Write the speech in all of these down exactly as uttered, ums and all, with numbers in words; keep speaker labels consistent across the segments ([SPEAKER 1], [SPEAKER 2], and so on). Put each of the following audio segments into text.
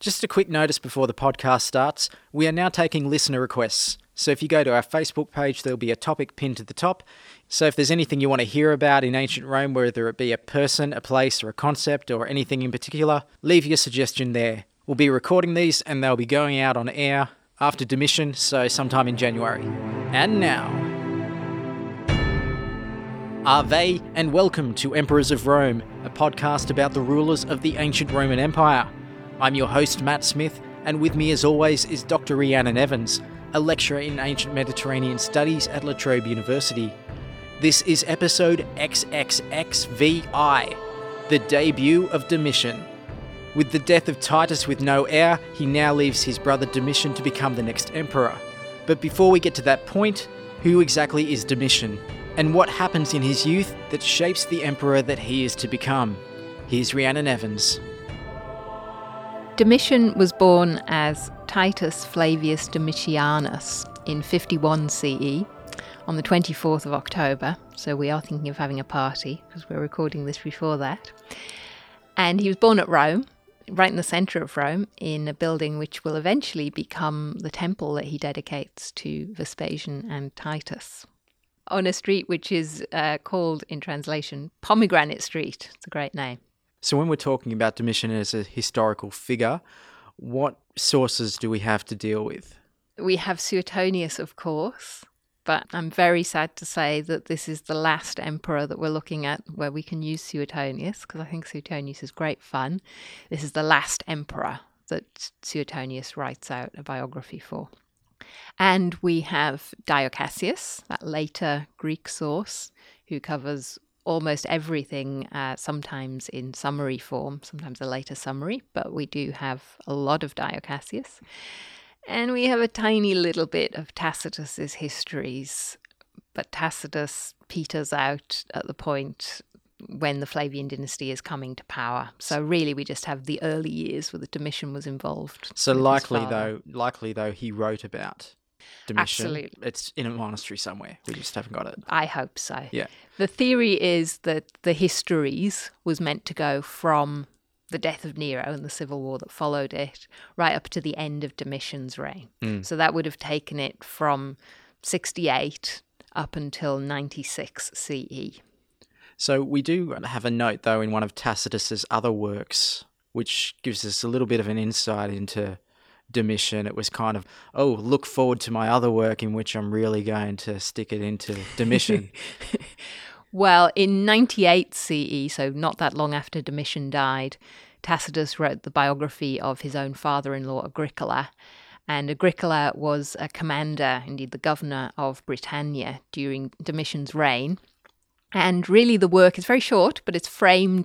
[SPEAKER 1] Just a quick notice before the podcast starts. We are now taking listener requests. So if you go to our Facebook page, there'll be a topic pinned to the top. So if there's anything you want to hear about in ancient Rome, whether it be a person, a place, or a concept, or anything in particular, leave your suggestion there. We'll be recording these and they'll be going out on air after Domitian, so sometime in January. And now, Ave and welcome to Emperors of Rome, a podcast about the rulers of the ancient Roman Empire. I'm your host, Matt Smith, and with me as always is Doctor Rhiannon Evans, a lecturer in ancient Mediterranean studies at La Trobe University. This is episode X X X V I, the debut of Domitian. With the death of Titus with no heir, he now leaves his brother Domitian to become the next emperor. But before we get to that point, who exactly is Domitian? And what happens in his youth that shapes the emperor that he is to become? Here's Rhiannon Evans.
[SPEAKER 2] Domitian was born as Titus Flavius Domitianus in fifty-one C E on the twenty-fourth of October, so we are thinking of having a party because we're recording this before that. And he was born at Rome, right in the centre of Rome, in a building which will eventually become the temple that he dedicates to Vespasian and Titus, on a street which is uh, called, in translation, Pomegranate Street. It's a great name.
[SPEAKER 1] So when we're talking about Domitian as a historical figure, what sources do we have to deal with?
[SPEAKER 2] We have Suetonius, of course, but I'm very sad to say that this is the last emperor that we're looking at where we can use Suetonius, because I think Suetonius is great fun. This is the last emperor that Suetonius writes out a biography for. And we have Dio Cassius, that later Greek source, who covers almost everything, uh, sometimes in summary form, sometimes a later summary, but we do have a lot of Dio Cassius. And we have a tiny little bit of Tacitus's histories, but Tacitus peters out at the point when the Flavian dynasty is coming to power. So really we just have the early years where the Domitian was involved.
[SPEAKER 1] So likely though, likely though he wrote about Domitian.
[SPEAKER 2] Absolutely.
[SPEAKER 1] It's in a monastery somewhere. We just haven't got it.
[SPEAKER 2] I hope so.
[SPEAKER 1] Yeah.
[SPEAKER 2] The theory is that the histories was meant to go from the death of Nero and the civil war that followed it right up to the end of Domitian's reign. Mm. So that would have taken it from sixty-eight up until ninety-six C E.
[SPEAKER 1] So we do have a note, though, in one of Tacitus's other works, which gives us a little bit of an insight into Domitian. It was kind of, oh, look forward to my other work in which I'm really going to stick it into Domitian.
[SPEAKER 2] Well, in ninety-eight C E, so not that long after Domitian died, Tacitus wrote the biography of his own father-in-law, Agricola. And Agricola was a commander, indeed the governor of Britannia during Domitian's reign. And really the work is very short, but it's framed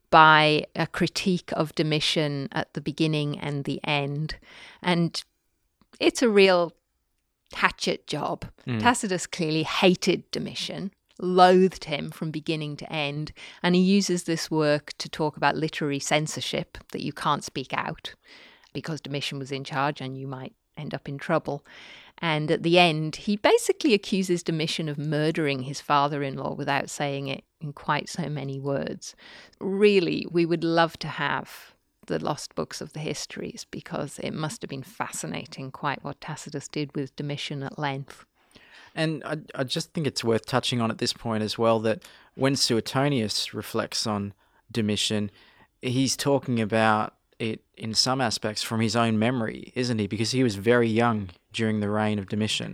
[SPEAKER 2] by a critique of Domitian at the beginning and the end. And it's a real hatchet job. Mm. Tacitus clearly hated Domitian, loathed him from beginning to end, and he uses this work to talk about literary censorship, that you can't speak out because Domitian was in charge and you might end up in trouble. And at the end, he basically accuses Domitian of murdering his father-in-law without saying it in quite so many words. Really, we would love to have the lost books of the histories, because it must have been fascinating quite what Tacitus did with Domitian at length.
[SPEAKER 1] And I, I just think it's worth touching on at this point as well that when Suetonius reflects on Domitian, he's talking about it in some aspects from his own memory, isn't he? Because he was very young during the reign of Domitian.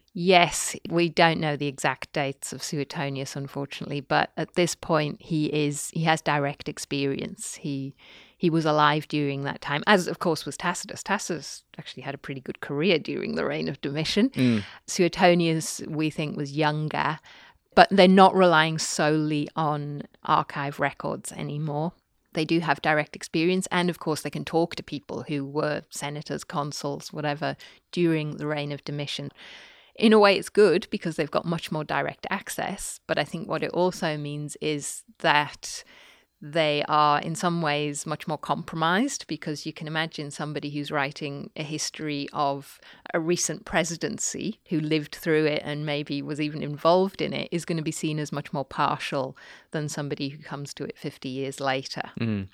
[SPEAKER 2] Yes, we don't know the exact dates of Suetonius, unfortunately, but at this point he is he has direct experience. He he was alive during that time, as of course was Tacitus. Tacitus actually had a pretty good career during the reign of Domitian. Mm. Suetonius, we think, was younger, but they're not relying solely on archive records anymore. They do have direct experience, and of course they can talk to people who were senators, consuls, whatever, during the reign of Domitian. In a way it's good because they've got much more direct access, but I think what it also means is that they are in some ways much more compromised, because you can imagine somebody who's writing a history of a recent presidency who lived through it and maybe was even involved in it is going to be seen as much more partial than somebody who comes to it fifty years later.
[SPEAKER 1] Mm.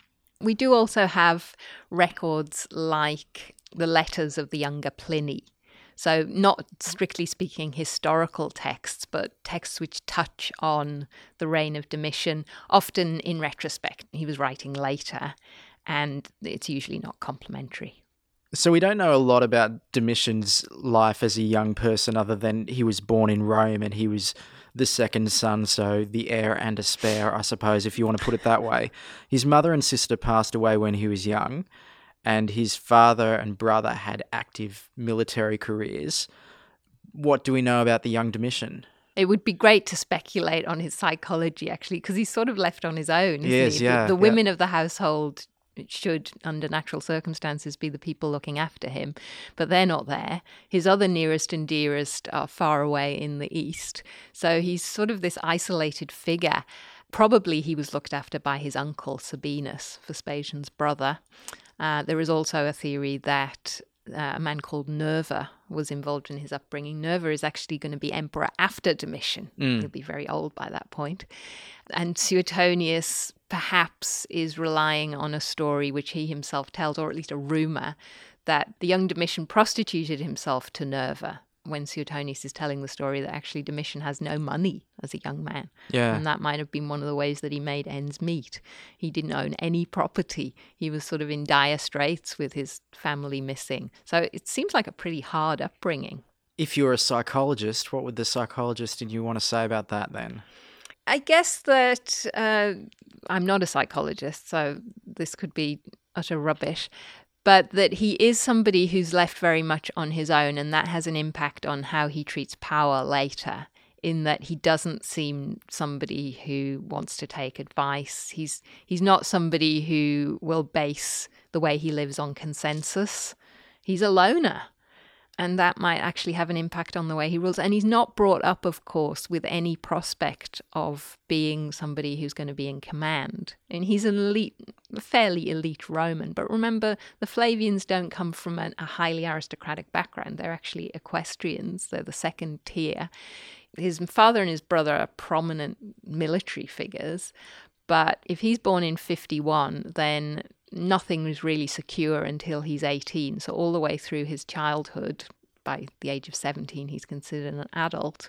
[SPEAKER 2] We do also have records like the letters of the younger Pliny. So not strictly speaking historical texts, but texts which touch on the reign of Domitian, often in retrospect. He was writing later, and it's usually not complimentary.
[SPEAKER 1] So we don't know a lot about Domitian's life as a young person other than he was born in Rome and he was the second son, so the heir and a spare, I suppose, if you want to put it that way. His mother and sister passed away when he was young, and his father and brother had active military careers. What do we know about the young Domitian?
[SPEAKER 2] It would be great to speculate on his psychology, actually, because he's sort of left on his own, isn't
[SPEAKER 1] Yes,
[SPEAKER 2] he?
[SPEAKER 1] yeah,
[SPEAKER 2] The, the women
[SPEAKER 1] yeah.
[SPEAKER 2] of the household should, under natural circumstances, be the people looking after him, but they're not there. His other nearest and dearest are far away in the east, so he's sort of this isolated figure. Probably he was looked after by his uncle, Sabinus, Vespasian's brother. Uh, there is also a theory that uh, a man called Nerva was involved in his upbringing. Nerva is actually going to be emperor after Domitian. Mm. He'll be very old by that point. And Suetonius perhaps is relying on a story which he himself tells, or at least a rumour, that the young Domitian prostituted himself to Nerva, when Suetonius is telling the story that actually Domitian has no money as a young man.
[SPEAKER 1] Yeah.
[SPEAKER 2] And that might have been one of the ways that he made ends meet. He didn't own any property. He was sort of in dire straits with his family missing. So it seems like a pretty hard upbringing.
[SPEAKER 1] If you're a psychologist, what would the psychologist in you want to say about that then?
[SPEAKER 2] I guess that uh, I'm not a psychologist, so this could be utter rubbish. But that he is somebody who's left very much on his own, and that has an impact on how he treats power later, in that he doesn't seem somebody who wants to take advice. He's he's not somebody who will base the way he lives on consensus. He's a loner, and that might actually have an impact on the way he rules. And he's not brought up, of course, with any prospect of being somebody who's going to be in command. And he's an elite, a fairly elite Roman. But remember, the Flavians don't come from an, a highly aristocratic background. They're actually equestrians. They're the second tier. His father and his brother are prominent military figures. But if he's born in fifty-one, then nothing is really secure until he's eighteen. So all the way through his childhood, by the age of seventeen, he's considered an adult.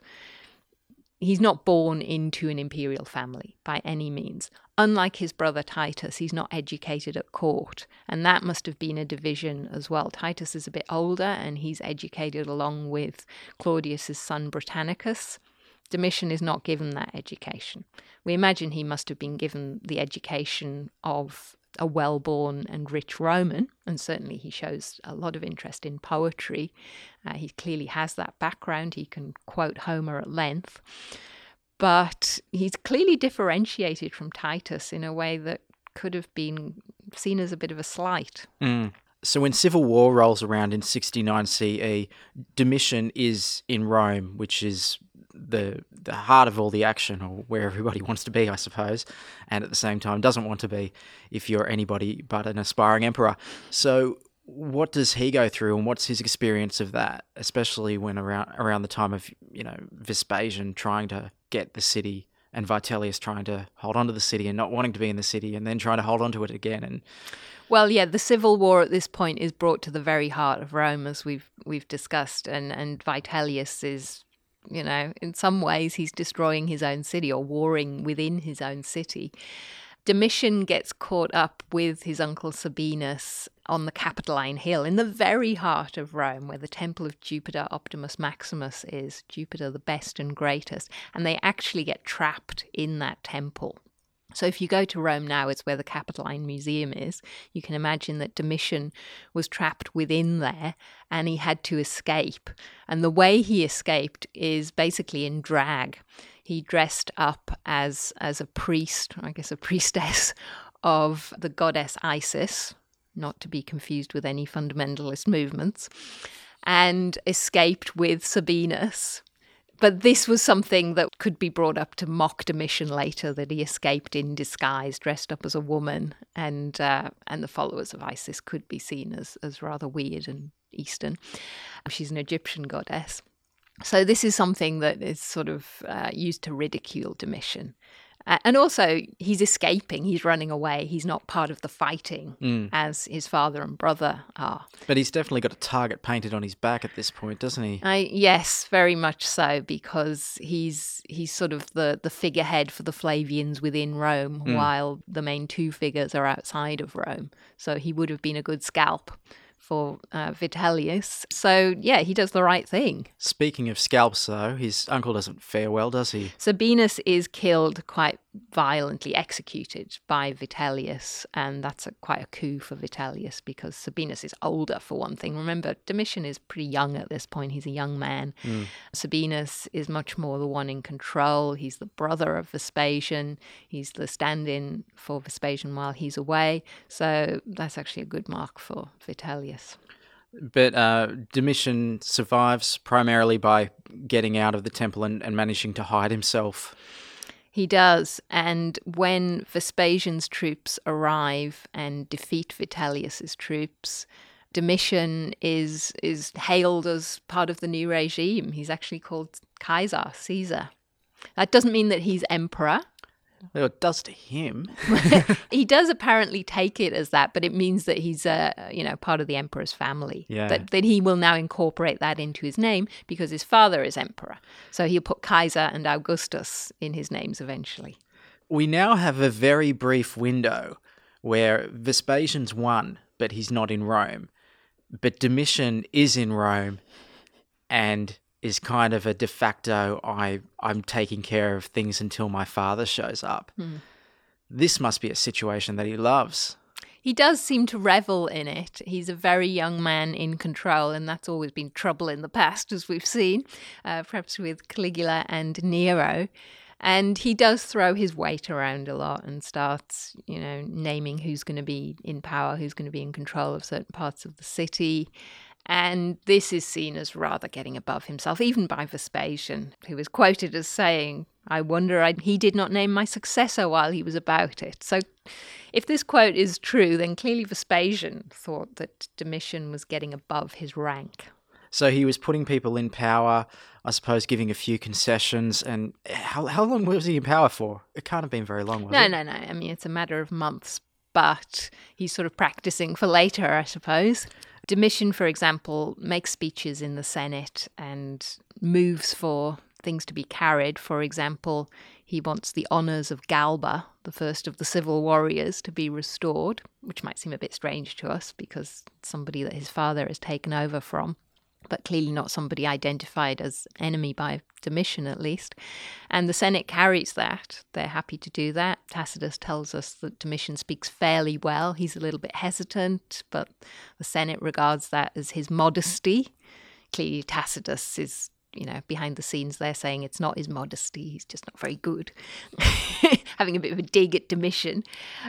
[SPEAKER 2] He's not born into an imperial family by any means. Unlike his brother Titus, he's not educated at court. And that must have been a division as well. Titus is a bit older and he's educated along with Claudius's son Britannicus. Domitian is not given that education. We imagine he must have been given the education of a well-born and rich Roman, and certainly he shows a lot of interest in poetry. Uh, he clearly has that background. He can quote Homer at length. But he's clearly differentiated from Titus in a way that could have been seen as a bit of a slight.
[SPEAKER 1] Mm. So when civil war rolls around in sixty-nine C E, Domitian is in Rome, which is the the heart of all the action, or where everybody wants to be, I suppose, and at the same time doesn't want to be if you're anybody but an aspiring emperor. So what does he go through, and what's his experience of that, especially when around around the time of, you know, Vespasian trying to get the city and Vitellius trying to hold on to the city and not wanting to be in the city and then trying to hold on to it again? And
[SPEAKER 2] Well, yeah, the civil war at this point is brought to the very heart of Rome, as we've we've discussed, and, and Vitellius is, you know, in some ways he's destroying his own city or warring within his own city. Domitian gets caught up with his uncle Sabinus on the Capitoline Hill in the very heart of Rome, where the temple of Jupiter Optimus Maximus is, Jupiter the best and greatest, and they actually get trapped in that temple. So if you go to Rome now, it's where the Capitoline Museum is. You can imagine that Domitian was trapped within there and he had to escape. And the way he escaped is basically in drag. He dressed up as as a priest, I guess a priestess, of the goddess Isis, not to be confused with any fundamentalist movements, and escaped with Sabinus. But this was something that could be brought up to mock Domitian later, that he escaped in disguise, dressed up as a woman, and uh, and the followers of Isis could be seen as, as rather weird and Eastern. She's an Egyptian goddess. So this is something that is sort of uh, used to ridicule Domitian. Uh, and also, he's escaping, he's running away. He's not part of the fighting
[SPEAKER 1] Mm.
[SPEAKER 2] as his father and brother are.
[SPEAKER 1] But he's definitely got a target painted on his back at this point, doesn't he?
[SPEAKER 2] I, yes, very much so, because he's he's sort of the, the figurehead for the Flavians within Rome,
[SPEAKER 1] Mm.
[SPEAKER 2] while the main two figures are outside of Rome. So he would have been a good scalp for uh, Vitellius. So, yeah, he does the right thing.
[SPEAKER 1] Speaking of scalps, though, his uncle doesn't fare well, does he?
[SPEAKER 2] Sabinus is killed quite violently, executed by Vitellius, and that's a, quite a coup for Vitellius because Sabinus is older, for one thing. Remember, Domitian is pretty young at this point. He's a young man.
[SPEAKER 1] Mm.
[SPEAKER 2] Sabinus is much more the one in control. He's the brother of Vespasian. He's the stand-in for Vespasian while he's away. So that's actually a good mark for Vitellius.
[SPEAKER 1] But uh, Domitian survives primarily by getting out of the temple and, and managing to hide himself.
[SPEAKER 2] He does, and when Vespasian's troops arrive and defeat Vitellius's troops, Domitian is is hailed as part of the new regime. He's actually called Kaiser, Caesar. That doesn't mean that he's emperor.
[SPEAKER 1] Well, it does to him.
[SPEAKER 2] He does apparently take it as that, but it means that he's uh, you know, part of the emperor's family.
[SPEAKER 1] Yeah.
[SPEAKER 2] That, that he will now incorporate that into his name because his father is emperor. So he'll put Kaiser and Augustus in his names eventually.
[SPEAKER 1] We now have a very brief window where Vespasian's won, but he's not in Rome. But Domitian is in Rome and is kind of a de facto, I, I'm taking care of things until my father shows up.
[SPEAKER 2] Hmm.
[SPEAKER 1] This must be a situation that he loves.
[SPEAKER 2] He does seem to revel in it. He's a very young man in control, and that's always been trouble in the past, as we've seen, uh, perhaps with Caligula and Nero. And he does throw his weight around a lot and starts, you know, naming who's going to be in power, who's going to be in control of certain parts of the city. And this is seen as rather getting above himself, even by Vespasian, who is quoted as saying, "I wonder I, he did not name my successor while he was about it." So if this quote is true, then clearly Vespasian thought that Domitian was getting above his rank.
[SPEAKER 1] So he was putting people in power, I suppose giving a few concessions. And how how long was he in power for? It can't have been very long, was
[SPEAKER 2] no,
[SPEAKER 1] it?
[SPEAKER 2] No, no, no. I mean, it's a matter of months, but he's sort of practicing for later, I suppose. Domitian, for example, makes speeches in the Senate and moves for things to be carried. For example, he wants the honours of Galba, the first of the civil warriors, to be restored, which might seem a bit strange to us because it's somebody that his father has taken over from, but clearly not somebody identified as enemy by Domitian, at least. And the Senate carries that. They're happy to do that. Tacitus tells us that Domitian speaks fairly well. He's a little bit hesitant, but the Senate regards that as his modesty. Clearly Tacitus is, you know, behind the scenes there saying it's not his modesty, he's just not very good. Having a bit of a dig at Domitian.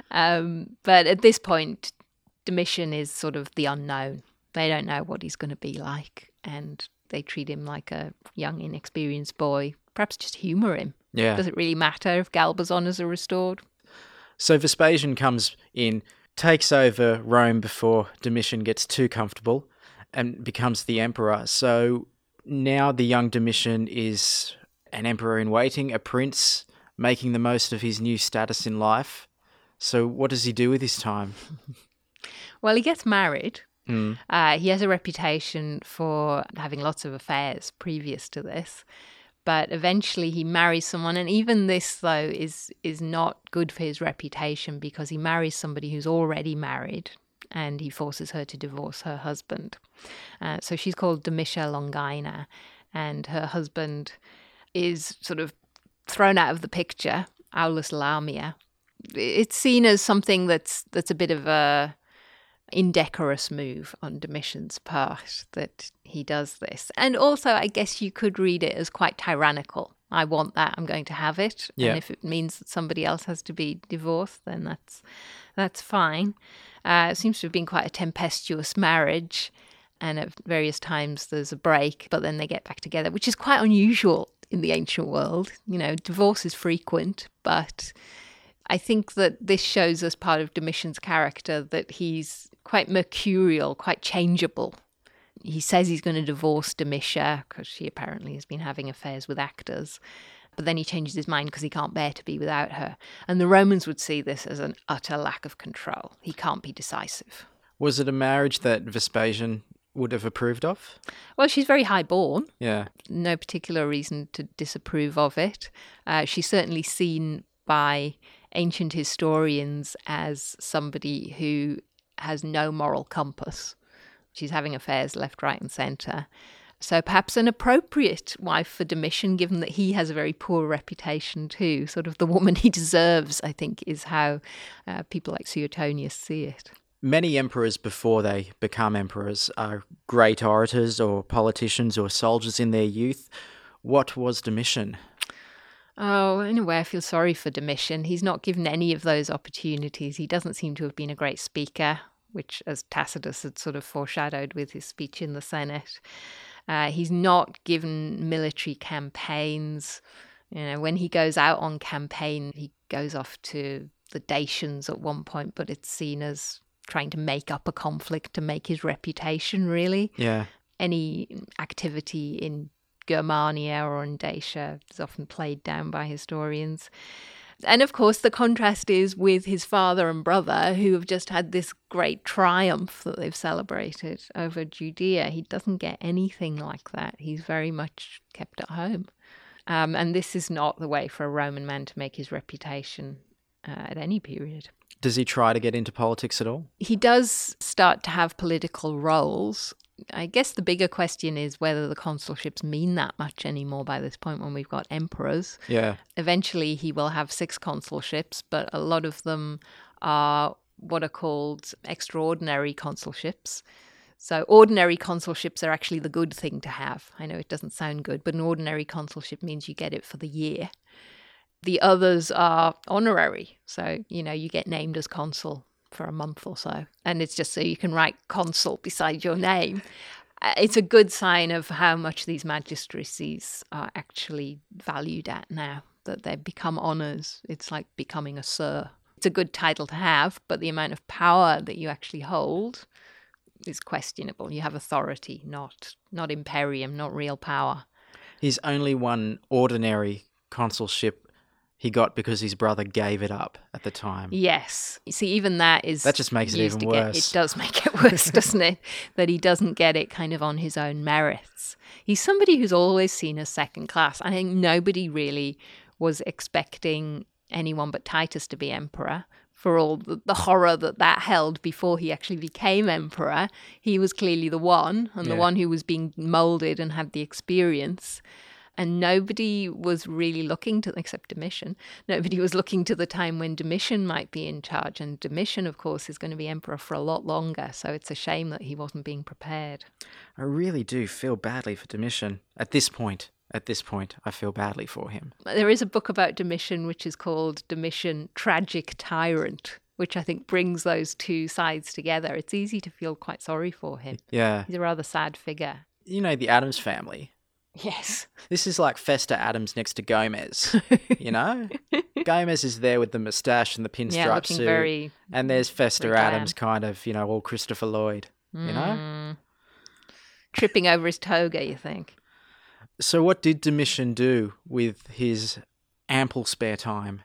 [SPEAKER 2] Um, but at this point, Domitian is sort of the unknown. They don't know what he's going to be like, and they treat him like a young, inexperienced boy. Perhaps just humour him.
[SPEAKER 1] Yeah.
[SPEAKER 2] Does it really matter if Galba's honours are restored?
[SPEAKER 1] So Vespasian comes in, takes over Rome before Domitian gets too comfortable and becomes the emperor. So now the young Domitian is an emperor in waiting, a prince, making the most of his new status in life. So what does he do with his time?
[SPEAKER 2] Well, he gets married.
[SPEAKER 1] Mm.
[SPEAKER 2] Uh, he has a reputation for having lots of affairs previous to this, but eventually he marries someone, and even this, though, is is not good for his reputation because he marries somebody who's already married, and he forces her to divorce her husband. Uh, so she's called Domitia Longina, and her husband is sort of thrown out of the picture, Aulus Lamia. It's seen as something that's that's a bit of a indecorous move on Domitian's part that he does this. And also, I guess you could read it as quite tyrannical. I want that, I'm going to have it.
[SPEAKER 1] Yeah.
[SPEAKER 2] And if it means that somebody else has to be divorced, then that's that's fine. Uh, it seems to have been quite a tempestuous marriage, and at various times there's a break, but then they get back together, which is quite unusual in the ancient world. You know, divorce is frequent, but I think that this shows us part of Domitian's character, that he's quite mercurial, quite changeable. He says he's going to divorce Domitia because she apparently has been having affairs with actors. but then he changes his mind because he can't bear to be without her. And the Romans would see this as an utter lack of control. He can't be decisive.
[SPEAKER 1] Was it a marriage that Vespasian would have approved of?
[SPEAKER 2] Well, she's very high-born.
[SPEAKER 1] Yeah.
[SPEAKER 2] No particular reason to disapprove of it. Uh, she's certainly seen by ancient historians as somebody who has no moral compass. She's having affairs left, right and centre. So perhaps an appropriate wife for Domitian, given that he has a very poor reputation too. Sort of the woman he deserves, I think, is how uh, people like Suetonius see it.
[SPEAKER 1] Many emperors before they become emperors are great orators or politicians or soldiers in their youth. What was Domitian?
[SPEAKER 2] Oh, in a way, I feel sorry for Domitian. He's not given any of those opportunities. He doesn't seem to have been a great speaker, which, as Tacitus had sort of foreshadowed with his speech in the Senate. Uh, he's not given military campaigns. You know, when he goes out on campaign, he goes off to the Dacians at one point, but it's seen as trying to make up a conflict to make his reputation, really.
[SPEAKER 1] Yeah.
[SPEAKER 2] Any activity in Germania or in Dacia is often played down by historians. And of course, the contrast is with his father and brother, who have just had this great triumph that they've celebrated over Judea. He doesn't get anything like that. He's very much kept at home. Um, and this is not the way for a Roman man to make his reputation uh, at any period.
[SPEAKER 1] Does he try to get into politics at all?
[SPEAKER 2] He does start to have political roles. I guess the bigger question is whether the consulships mean that much anymore by this point when we've got emperors.
[SPEAKER 1] Yeah.
[SPEAKER 2] Eventually he will have six consulships, but a lot of them are what are called extraordinary consulships. So ordinary consulships are actually the good thing to have. I know it doesn't sound good, but an ordinary consulship means you get it for the year. The others are honorary. So, you know, you get named as consul for a month or so. And it's just so you can write consul beside your name. It's a good sign of how much these magistracies are actually valued at now, that they've become honours. It's like becoming a sir. It's a good title to have, but the amount of power that you actually hold is questionable. You have authority, not not imperium, not real power.
[SPEAKER 1] He's only one ordinary consulship he got because his brother gave it up at the time.
[SPEAKER 2] Yes. You see, even that is...
[SPEAKER 1] That just makes it even worse.
[SPEAKER 2] Get, it does make it worse, doesn't it? That he doesn't get it kind of on his own merits. He's somebody who's always seen as second class. I think nobody really was expecting anyone but Titus to be emperor. For all the, the horror that that held before he actually became emperor, he was clearly the one, and
[SPEAKER 1] yeah.
[SPEAKER 2] the one who was being moulded and had the experience. And nobody was really looking to, except Domitian, nobody was looking to the time when Domitian might be in charge. And Domitian, of course, is going to be emperor for a lot longer. So it's a shame that he wasn't being prepared.
[SPEAKER 1] I really do feel badly for Domitian at this point. At this point, I feel badly for him.
[SPEAKER 2] There is a book about Domitian which is called Domitian, Tragic Tyrant, which I think brings those two sides together. It's easy to feel quite sorry for him.
[SPEAKER 1] Yeah.
[SPEAKER 2] He's a rather sad figure.
[SPEAKER 1] You know, the Addams family.
[SPEAKER 2] Yes.
[SPEAKER 1] This is like Fester Adams next to Gomez, you know? Gomez is there with the moustache and the pinstripe
[SPEAKER 2] yeah, looking
[SPEAKER 1] suit.
[SPEAKER 2] Very
[SPEAKER 1] and there's Fester
[SPEAKER 2] very
[SPEAKER 1] Adams kind of, you know, all Christopher Lloyd,
[SPEAKER 2] mm.
[SPEAKER 1] you know?
[SPEAKER 2] Tripping over his toga, you think?
[SPEAKER 1] So what did Domitian do with his ample spare time?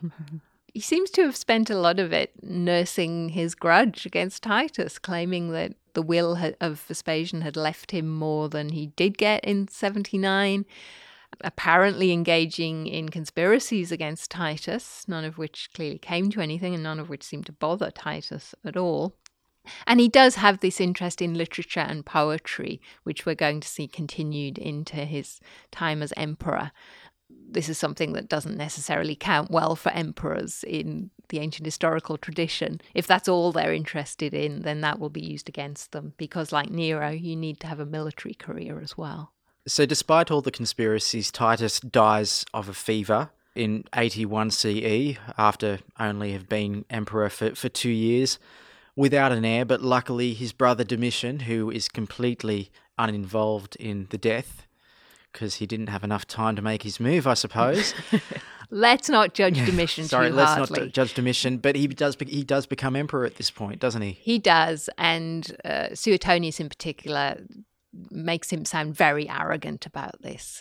[SPEAKER 2] He seems to have spent a lot of it nursing his grudge against Titus, claiming that the will of Vespasian had left him more than he did get in seventy-nine, apparently engaging in conspiracies against Titus, none of which clearly came to anything and none of which seemed to bother Titus at all. And he does have this interest in literature and poetry, which we're going to see continued into his time as emperor. This is something that doesn't necessarily count well for emperors in the ancient historical tradition. If that's all they're interested in, then that will be used against them, because like Nero, you need to have a military career as well.
[SPEAKER 1] So despite all the conspiracies, Titus dies of a fever in eighty-one C E after only have been emperor for, for two years without an heir, but luckily his brother Domitian, who is completely uninvolved in the death, because he didn't have enough time to make his move, I suppose.
[SPEAKER 2] Let's not judge Domitian
[SPEAKER 1] Sorry,
[SPEAKER 2] too
[SPEAKER 1] let's
[SPEAKER 2] hardly.
[SPEAKER 1] not judge Domitian, but he does he does become emperor at this point, doesn't he?
[SPEAKER 2] He does, and uh, Suetonius in particular makes him sound very arrogant about this.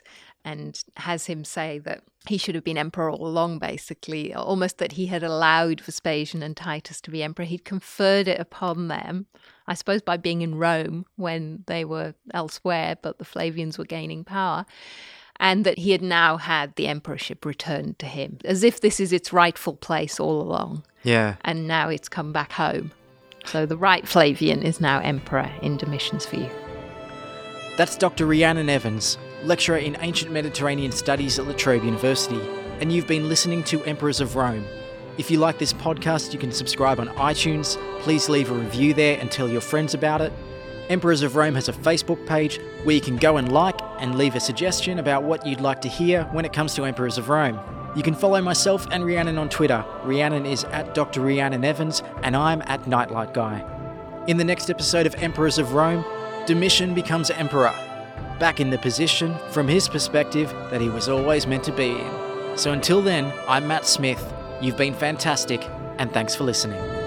[SPEAKER 2] and has him say that he should have been emperor all along, basically, almost that he had allowed Vespasian and Titus to be emperor. He'd conferred it upon them, I suppose by being in Rome when they were elsewhere, but the Flavians were gaining power, and that he had now had the emperorship returned to him, as if this is its rightful place all along.
[SPEAKER 1] Yeah.
[SPEAKER 2] And now it's come back home. So the right Flavian is now emperor in Domitian's view.
[SPEAKER 1] That's Doctor Rhiannon Evans, lecturer in Ancient Mediterranean Studies at La Trobe University, and you've been listening to Emperors of Rome. If you like this podcast, you can subscribe on iTunes. Please leave a review there and tell your friends about it. Emperors of Rome has a Facebook page where you can go and like and leave a suggestion about what you'd like to hear when it comes to Emperors of Rome. You can follow myself and Rhiannon on Twitter. Rhiannon is at Doctor Rhiannon Evans and I'm at Nightlight Guy. In the next episode of Emperors of Rome, Domitian becomes emperor, back in the position, from his perspective, that he was always meant to be in. So until then, I'm Matt Smith. You've been fantastic, and thanks for listening.